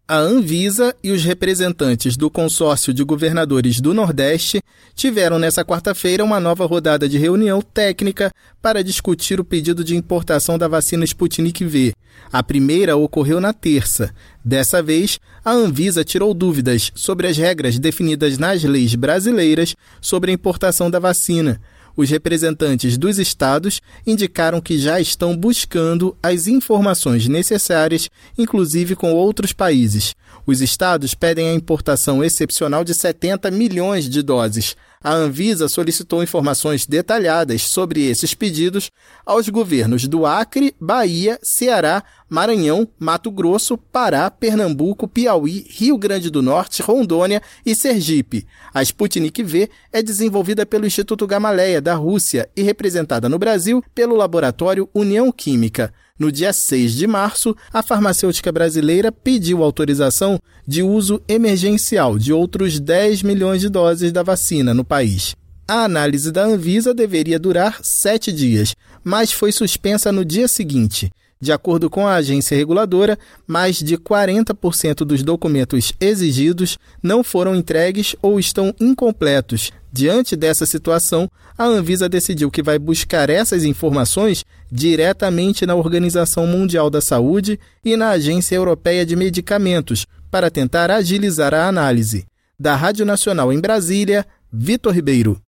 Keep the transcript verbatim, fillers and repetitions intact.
A Anvisa e os representantes do consórcio de governadores do Nordeste tiveram nesta quarta-feira uma nova rodada de reunião técnica para discutir o pedido de importação da vacina Sputnik V. A primeira ocorreu na terça. Dessa vez, a Anvisa tirou dúvidas sobre as regras definidas nas leis brasileiras sobre a importação da vacina. Os representantes dos estados indicaram que já estão buscando as informações necessárias, inclusive com outros países. Os estados pedem a importação excepcional de setenta milhões de doses. A Anvisa solicitou informações detalhadas sobre esses pedidos aos governos do Acre, Bahia, Ceará, Maranhão, Mato Grosso, Pará, Pernambuco, Piauí, Rio Grande do Norte, Rondônia e Sergipe. A Sputnik V é desenvolvida pelo Instituto Gamaleya, da Rússia, e representada no Brasil pelo laboratório União Química. No dia seis de março, a farmacêutica brasileira pediu autorização de uso emergencial de outros dez milhões de doses da vacina no país. A análise da Anvisa deveria durar sete dias, mas foi suspensa no dia seguinte. De acordo com a agência reguladora, mais de quarenta por cento dos documentos exigidos não foram entregues ou estão incompletos. Diante dessa situação, a Anvisa decidiu que vai buscar essas informações diretamente na Organização Mundial da Saúde e na Agência Europeia de Medicamentos, para tentar agilizar a análise. Da Rádio Nacional em Brasília, Vitor Ribeiro.